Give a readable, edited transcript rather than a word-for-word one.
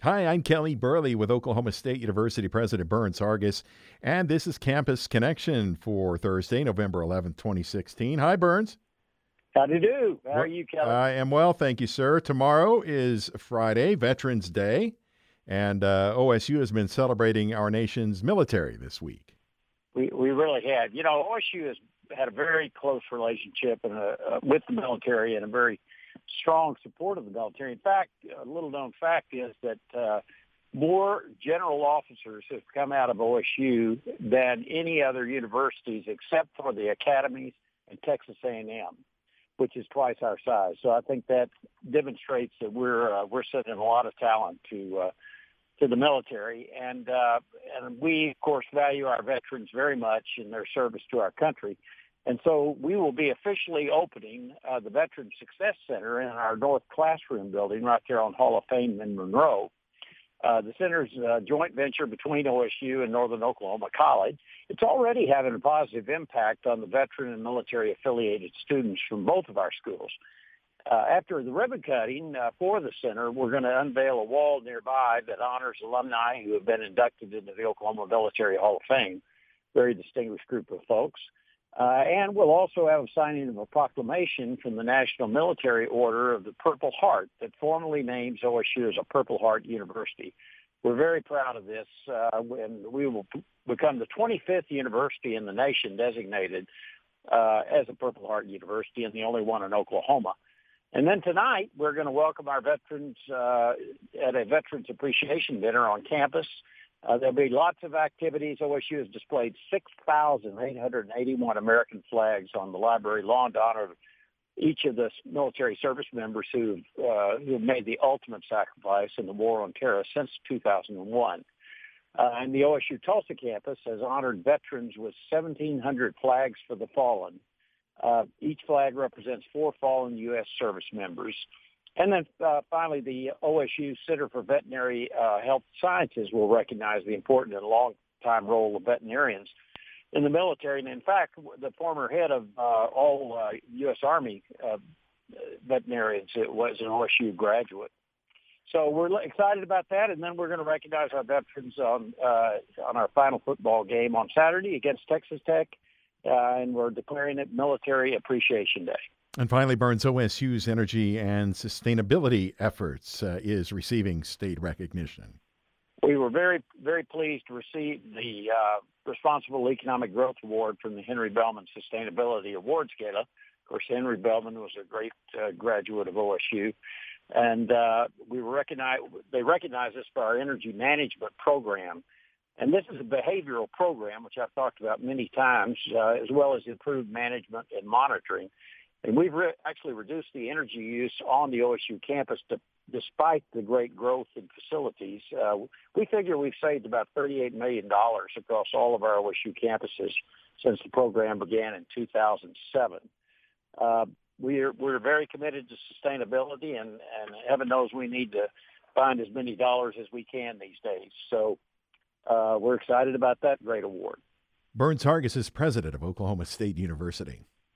Hi, I'm Kelly Burley with Oklahoma State University President Burns Hargis, and this is Campus Connection for Thursday, November 11th, 2016. Hi, Burns. How do you do? How are Well, you, Kelly? I am well, thank you, sir. Tomorrow is Friday, Veterans Day, and OSU has been celebrating our nation's military this week. We really had. You know, OSU has had a very close relationship with the military and a very strong support of the military. In fact, a little known fact is that more general officers have come out of OSU than any other universities except for the academies and Texas A&M, which is twice our size. So I think that demonstrates that we're sending a lot of talent to the military, and we of course value our veterans very much in their service to our country. And so we will be officially opening the Veteran Success Center in our North Classroom building right there on Hall of Fame in Monroe. The center's a joint venture between OSU and Northern Oklahoma College. It's already having a positive impact on the veteran and military-affiliated students from both of our schools. After the ribbon cutting for the center, we're going to unveil a wall nearby that honors alumni who have been inducted into the Oklahoma Military Hall of Fame. Very distinguished group of folks. And we'll also have a signing of a proclamation from the National Military Order of the Purple Heart that formally names OSU as a Purple Heart University. We're very proud of this, and we will become the 25th university in the nation designated as a Purple Heart University and the only one in Oklahoma. And then tonight, we're going to welcome our veterans at a Veterans Appreciation Dinner on campus. There'll be lots of activities. OSU has displayed 6,881 American flags on the library lawn to honor each of the military service members who have made the ultimate sacrifice in the war on terror since 2001. And the OSU Tulsa campus has honored veterans with 1,700 flags for the fallen. Each flag represents 4 fallen U.S. service members. And then finally, the OSU Center for Veterinary Health Sciences will recognize the important and long-time role of veterinarians in the military. And in fact, the former head of all U.S. Army veterinarians was an OSU graduate. So we're excited about that. And then we're going to recognize our veterans on our final football game on Saturday against Texas Tech. And we're declaring it Military Appreciation Day. And finally, Burns, OSU's energy and sustainability efforts is receiving state recognition. We were very, very pleased to receive the Responsible Economic Growth Award from the Henry Bellman Sustainability Awards Gala. Of course, Henry Bellman was a great graduate of OSU. And they recognized us for our energy management program. And this is a behavioral program, which I've talked about many times, as well as improved management and monitoring. And we've actually reduced the energy use on the OSU campus despite the great growth in facilities. We figure we've saved about $38 million across all of our OSU campuses since the program began in 2007. We're very committed to sustainability, and heaven knows we need to find as many dollars as we can these days. So we're excited about that great award. Burns Hargis is president of Oklahoma State University.